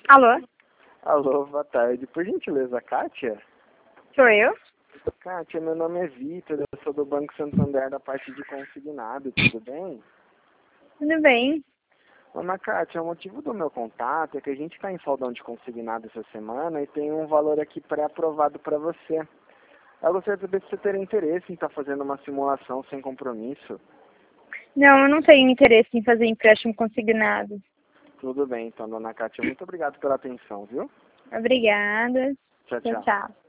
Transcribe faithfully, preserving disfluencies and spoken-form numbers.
Alô? Alô, boa tarde. Por gentileza, Kátia? Sou eu? Kátia, meu nome é Vitor, eu sou do Banco Santander da parte de consignado, tudo bem? Tudo bem. Ana Kátia, o motivo do meu contato é que a gente está em saldão de consignado essa semana e tem um valor aqui pré-aprovado para você. Eu gostaria de saber se você teria interesse em estar fazendo uma simulação sem compromisso. Não, eu não tenho interesse em fazer empréstimo consignado. Tudo bem, então, dona Kátia, muito obrigado pela atenção, viu? Obrigada. Tchau, Tchau, tchau. tchau.